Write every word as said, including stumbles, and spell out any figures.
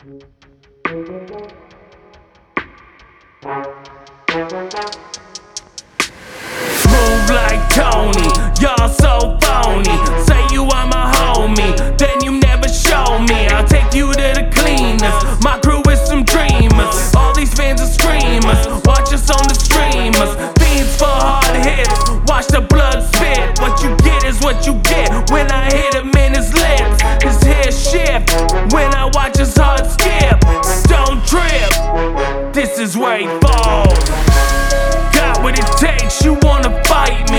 Move like Tony, y'all so phony. Say you are my homie, then you never show me. I'll take you to the cleaners. My crew is some dreamers. All these fans are screamers. Watch us on the streamers. Fiends for hard hits. Watch the blood spit. What you get is what you get. When I hit him in his lips, his hair shift. When I watch his heart skip, don't trip. This is where he falls. Got what it takes, you wanna fight me.